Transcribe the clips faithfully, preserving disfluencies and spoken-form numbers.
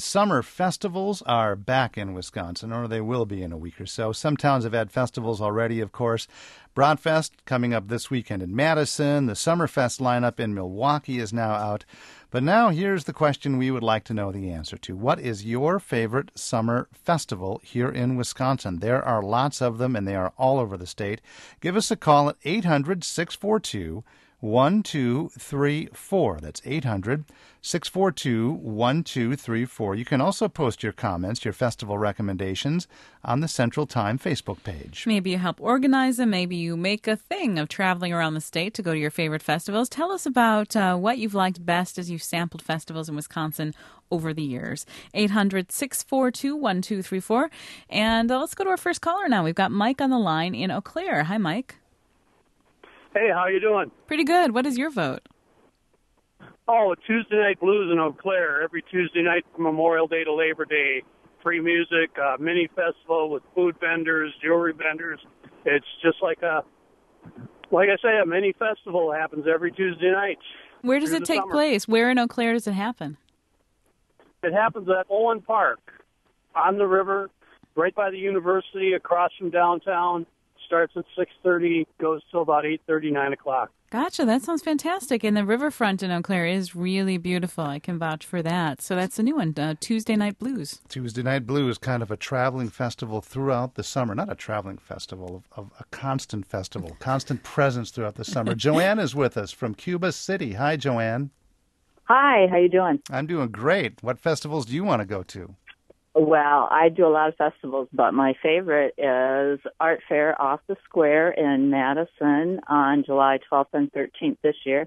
summer festivals are back in Wisconsin, or they will be in a week or so. Some towns have had festivals already, of course. Broadfest coming up this weekend in Madison. The Summerfest lineup in Milwaukee is now out. But now here's the question we would like to know the answer to. What is your favorite summer festival here in Wisconsin? There are lots of them, and they are all over the state. Give us a call at eight hundred, six four two, one two three four. That's eight hundred, six four two, one two three four. You can also post your comments, your festival recommendations on the Central Time Facebook page. Maybe you help organize them. Maybe you make a thing of traveling around the state to go to your favorite festivals. Tell us about uh, what you've liked best as you've sampled festivals in Wisconsin over the years. eight hundred, six four two, one two three four. And uh, let's go to our first caller now. We've got Mike on the line in Eau Claire. Hi, Mike. Hey, how you doing? Pretty good. What is your vote? Oh, Tuesday Night Blues in Eau Claire. Every Tuesday night from Memorial Day to Labor Day. Free music, uh, mini festival with food vendors, jewelry vendors. It's just like a, like I say, a mini festival happens every Tuesday night. Where does it take summer. place? Where in Eau Claire does it happen? It happens at Owen Park, on the river, right by the university, across from downtown. Starts at six thirty, goes till about eight thirty, nine o'clock. Gotcha. That sounds fantastic. And the riverfront in Eau Claire is really beautiful. I can vouch for that. So that's a new one, uh, Tuesday Night Blues. Tuesday Night Blues, kind of a traveling festival throughout the summer. Not a traveling festival, of, of a constant festival, constant presence throughout the summer. Joanne is with us from Cuba City. Hi, Joanne. Hi, how you doing? I'm doing great. What festivals do you want to go to? Well, I do a lot of festivals, but my favorite is Art Fair off the Square in Madison on July twelfth and thirteenth this year.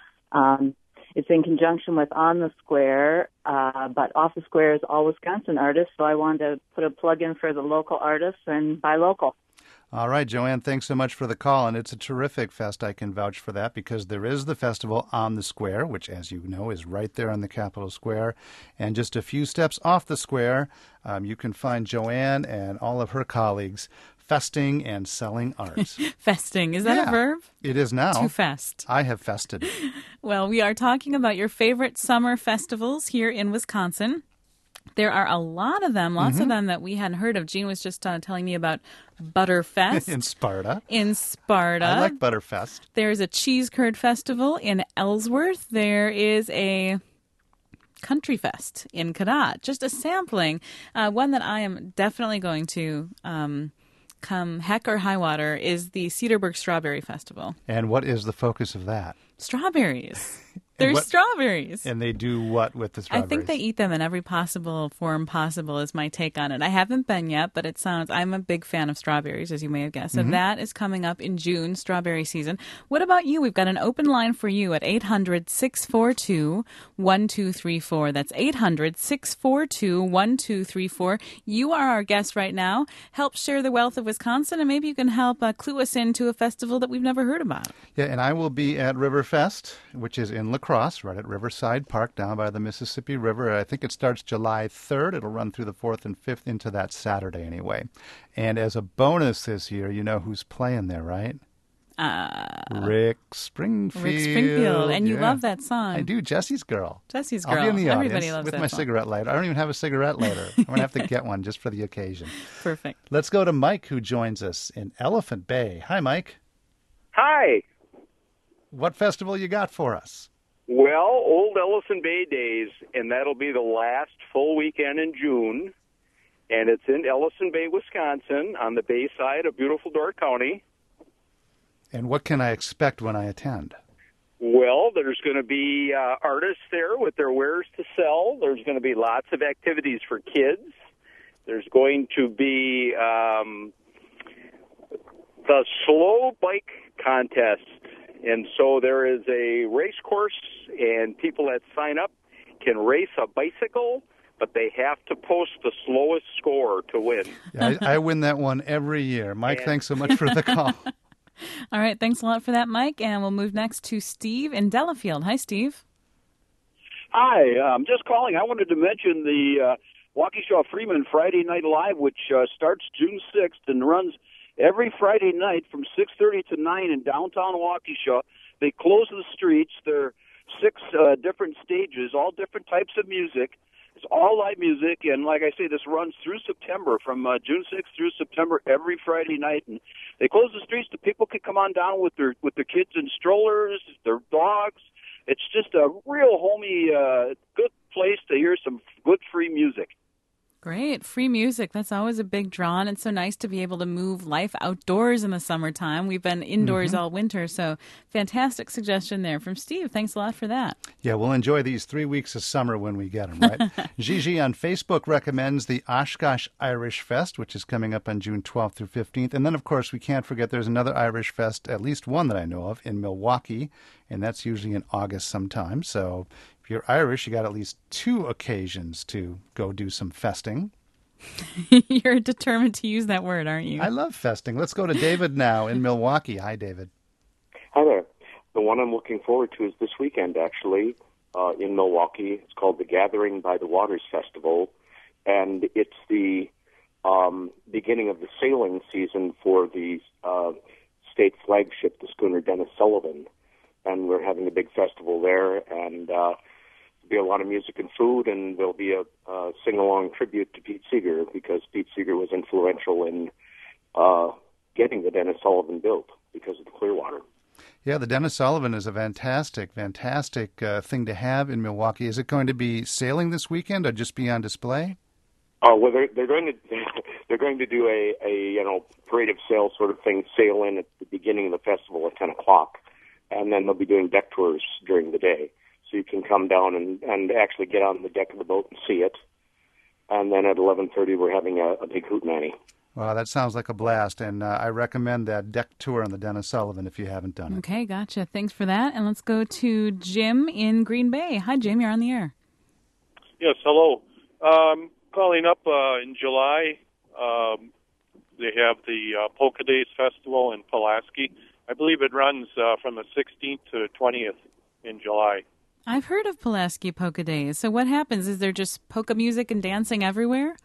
Um, it's in conjunction with On the Square, uh, but Off the Square is all Wisconsin artists, so I wanted to put a plug in for the local artists and buy local. All right, Joanne, thanks so much for the call, and it's a terrific fest. I can vouch for that because there is the festival on the square, which, as you know, is right there on the Capitol Square, and just a few steps off the square, um, you can find Joanne and all of her colleagues festing and selling art. Festing, is that Yeah, a verb? It is now. To fest. I have fested. Well, we are talking about your favorite summer festivals here in Wisconsin. There are a lot of them, lots Mm-hmm. of them that we hadn't heard of. Gene was just uh, telling me about Butterfest. In Sparta. In Sparta. I like Butterfest. There's a cheese curd festival in Ellsworth. There is a country fest in Cadott. Just a sampling. Uh, one that I am definitely going to um, come heck or high water is the Cedarburg Strawberry Festival. And what is the focus of that? Strawberries. There's what- strawberries. And they do what with the strawberries? I think they eat them in every possible form possible is my take on it. I haven't been yet, but it sounds, I'm a big fan of strawberries, as you may have guessed. So Mm-hmm. that is coming up in June, strawberry season. What about you? We've got an open line for you at eight hundred, six four two, one two three four. That's eight hundred, six four two, one two three four. You are our guest right now. Help share the wealth of Wisconsin, and maybe you can help uh, clue us into a festival that we've never heard about. Yeah, and I will be at Riverfest, which is in La Crosse, right at Riverside Park, down by the Mississippi River. I think it starts July third. It'll run through the fourth and fifth into that Saturday anyway. And as a bonus this year, you know who's playing there, right? Uh, Rick Springfield. Rick Springfield. And you Yeah. love that song. I do. Jesse's Girl. Jesse's Girl. I'll be in the Everybody audience loves with that my song. cigarette lighter. I don't even have a cigarette lighter. I'm going to have to get one just for the occasion. Perfect. Let's go to Mike, who joins us in Elephant Bay. Hi, Mike. Hi. What festival you got for us? Well, Old Ellison Bay Days, and that'll be the last full weekend in June. And it's in Ellison Bay, Wisconsin, on the bay side of beautiful Door County. And what can I expect when I attend? Well, there's going to be uh, artists there with their wares to sell. There's going to be lots of activities for kids. There's going to be um, the slow bike contest. And so there is a race course, and people that sign up can race a bicycle, but they have to post the slowest score to win. Yeah, I, I win that one every year. Mike, And- thanks so much for the call. All right. Thanks a lot for that, Mike. And we'll move next to Steve in Delafield. Hi, Steve. Hi, I'm just calling. I wanted to mention the uh, Waukesha Freeman Friday Night Live, which uh, starts June sixth and runs every Friday night from six thirty to nine in downtown Waukesha. They close the streets. There are six uh, different stages, all different types of music. It's all live music, and like I say, this runs through September, from uh, June sixth through September, every Friday night. And they close the streets so people can come on down with their with their kids in strollers, their dogs. It's just a real homey, uh, good place to hear some good free music. Great. Free music. That's always a big draw, and it's so nice to be able to move life outdoors in the summertime. We've been indoors mm-hmm. all winter, so fantastic suggestion there from Steve. Thanks a lot for that. Yeah, we'll enjoy these three weeks of summer when we get them, right? Gigi on Facebook recommends the Oshkosh Irish Fest, which is coming up on June twelfth through fifteenth. And then, of course, we can't forget there's another Irish Fest, at least one that I know of, in Milwaukee, and that's usually in August sometime. So if you're Irish, you got at least two occasions to go do some festing. You're determined to use that word, aren't you? I love festing. Let's go to David now in Milwaukee. Hi, David. Hi there. The one I'm looking forward to is this weekend, actually, uh, in Milwaukee. It's called the Gathering by the Waters Festival, and it's the um, beginning of the sailing season for the uh, state flagship, the schooner Dennis Sullivan. And we're having a big festival there, and uh, there'll be a lot of music and food, and there'll be a uh, sing-along tribute to Pete Seeger, because Pete Seeger was influential in uh, getting the Dennis Sullivan built because of the Clearwater. Yeah, the Dennis Sullivan is a fantastic, fantastic uh, thing to have in Milwaukee. Is it going to be sailing this weekend or just be on display? Oh, well, they're, they're going to they're going to do a, a you know parade of sail sort of thing, sail in at the beginning of the festival at ten o'clock. And then they'll be doing deck tours during the day. So you can come down and, and actually get on the deck of the boat and see it. And then at eleven thirty, we're having a, a big hootenanny. Well, that sounds like a blast. And uh, I recommend that deck tour on the Dennis Sullivan if you haven't done it. Okay, gotcha. Thanks for that. And let's go to Jim in Green Bay. Hi, Jim. You're on the air. Yes, hello. Um, calling up uh, in July. Um, they have the uh, Polka Days Festival in Pulaski. I believe it runs uh, from the sixteenth to twentieth in July. I've heard of Pulaski Polka Days. So what happens? Is there just polka music and dancing everywhere?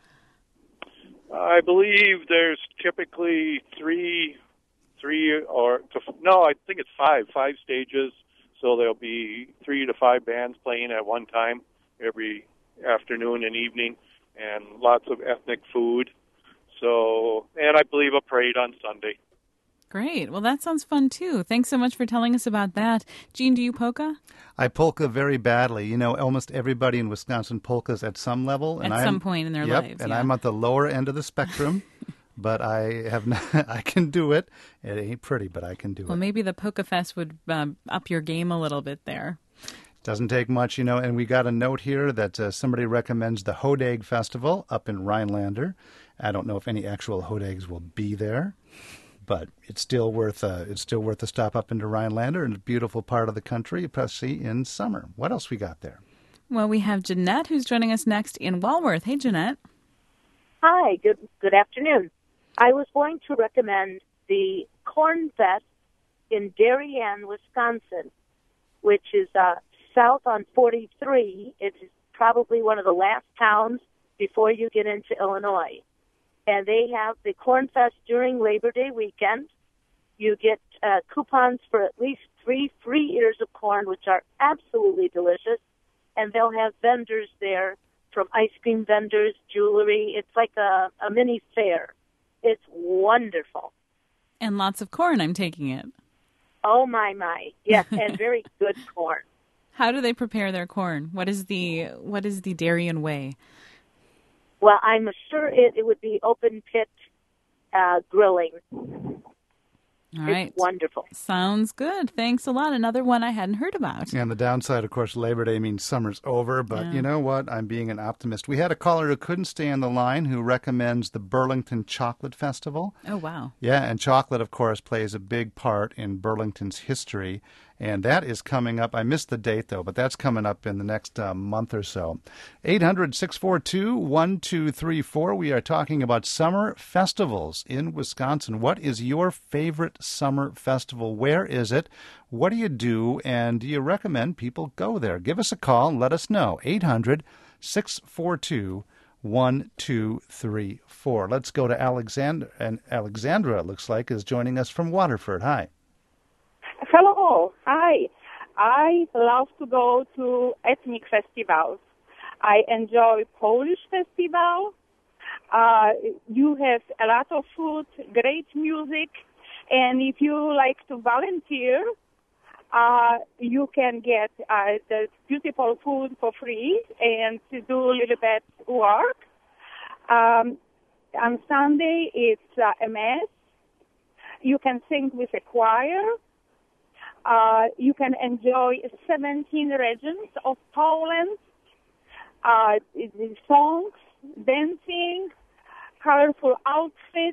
I believe there's typically three, three or no, I think it's five, five stages. So there'll be three to five bands playing at one time every afternoon and evening, and lots of ethnic food. So, and I believe a parade on Sunday. Great. Well, that sounds fun, too. Thanks so much for telling us about that. Gene, do you polka? I polka very badly. You know, almost everybody in Wisconsin polkas at some level. And at I'm, some point in their yep, lives. And yeah. I'm at the lower end of the spectrum, but I have not, I can do it. It ain't pretty, but I can do well, it. Well, maybe the Polka Fest would um, up your game a little bit there. Doesn't take much, you know, and we got a note here that uh, somebody recommends the Hodag Festival up in Rhinelander. I don't know if any actual Hodags will be there, but it's still worth a, it's still worth a stop up into Rhinelander, and a beautiful part of the country, especially in summer. What else we got there? Well, we have Jeanette, who's joining us next in Walworth. Hey, Jeanette. Hi, good good afternoon. I was going to recommend the Corn Fest in Darien, Wisconsin, which is uh, south on forty-three. It's probably one of the last towns before you get into Illinois. And they have the Corn Fest during Labor Day weekend. You get uh, coupons for at least three free ears of corn, which are absolutely delicious. And they'll have vendors there, from ice cream vendors, jewelry. It's like a, a mini fair. It's wonderful. And lots of corn, I'm taking it. Oh, my, my. Yes, and very good corn. How do they prepare their corn? What is the what is the Darien way? Well, I'm sure it, it would be open pit uh, grilling. All right. It's wonderful. Sounds good. Thanks a lot. Another one I hadn't heard about. And the downside, of course, Labor Day means summer's over. But yeah. You know what? I'm being an optimist. We had a caller who couldn't stay on the line who recommends the Burlington Chocolate Festival. Oh, wow. Yeah, and chocolate, of course, plays a big part in Burlington's history. And that is coming up. I missed the date, though, but that's coming up in the next uh, month or so. eight hundred, six four two, one two three four. We are talking about summer festivals in Wisconsin. What is your favorite summer festival? Where is it? What do you do? And do you recommend people go there? Give us a call and let us know. eight hundred, six four two, one two three four. Let's go to Alexandra. And Alexandra, it looks like, is joining us from Waterford. Hi. Hello. Hi. I love to go to ethnic festivals. I enjoy Polish festival. Uh, you have a lot of food, great music, and if you like to volunteer, uh, you can get uh, the beautiful food for free and to do a little bit work. Um, on Sunday, it's uh, a mass. You can sing with a choir. Uh, you can enjoy seventeen regions of Poland, uh, songs, dancing, colorful outfits,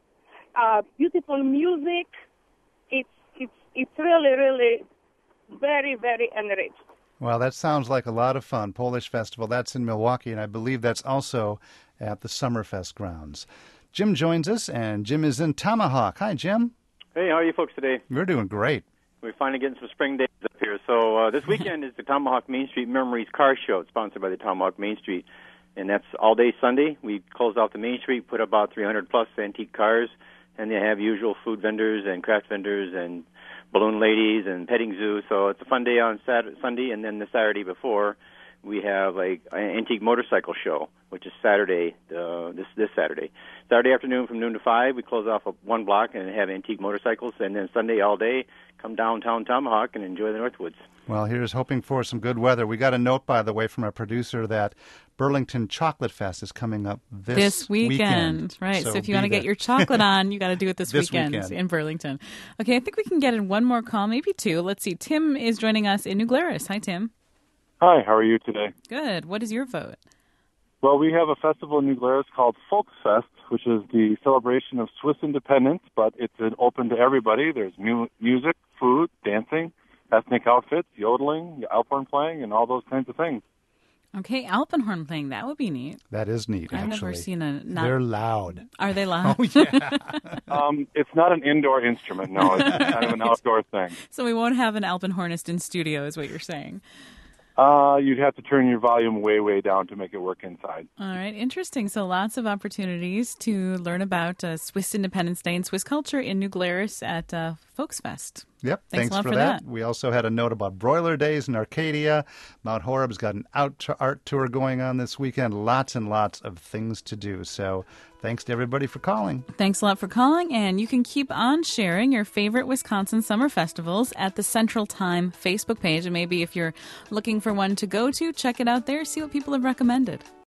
uh, beautiful music. It's it's it's really really very very enriched. Well, that sounds like a lot of fun. Polish Festival, that's in Milwaukee, and I believe that's also at the Summerfest grounds. Jim joins us, and Jim is in Tomahawk. Hi, Jim. Hey, how are you folks today? We're doing great. We're finally getting some spring days up here. So uh, this weekend is the Tomahawk Main Street Memories Car Show. It's sponsored by the Tomahawk Main Street, and that's all day Sunday. We close off the Main Street, put about three hundred plus antique cars, and they have usual food vendors and craft vendors and balloon ladies and petting zoo. So it's a fun day on Saturday, Sunday, and then the Saturday before we have like an antique motorcycle show, which is Saturday, uh, this this Saturday. Saturday afternoon from noon to five, we close off a, one block and have antique motorcycles, and then Sunday all day, come downtown Tomahawk and enjoy the Northwoods. Well, here's hoping for some good weather. We got a note, by the way, from our producer that Burlington Chocolate Fest is coming up this, this weekend. weekend. Right, so, so if you want to get your chocolate on, you got to do it this, this weekend, weekend in Burlington. Okay, I think we can get in one more call, maybe two. Let's see. Tim is joining us in New Glarus. Hi, Tim. Hi, how are you today? Good. What is your vote? Well, we have a festival in New Glarus called Folksfest, which is the celebration of Swiss independence, but it's open to everybody. There's mu- music, food, dancing, ethnic outfits, yodeling, Alphorn playing, and all those kinds of things. Okay, Alpenhorn playing. That would be neat. That is neat, I've actually. never seen a... Not... They're loud. Are they loud? Oh, yeah. um, it's not an indoor instrument, no. It's kind of an outdoor thing. So we won't have an Alpenhornist in studio, is what you're saying. Uh, you'd have to turn your volume way, way down to make it work inside. All right, interesting. So lots of opportunities to learn about uh, Swiss Independence Day and Swiss culture in New Glarus at uh, Folksfest. Yep, thanks, thanks a lot for, for that. that. We also had a note about Broiler Days in Arcadia. Mount Horeb's got an out to art tour going on this weekend. Lots and lots of things to do. So thanks to everybody for calling. Thanks a lot for calling, and you can keep on sharing your favorite Wisconsin summer festivals at the Central Time Facebook page. And maybe if you're looking for one to go to, check it out there, see what people have recommended.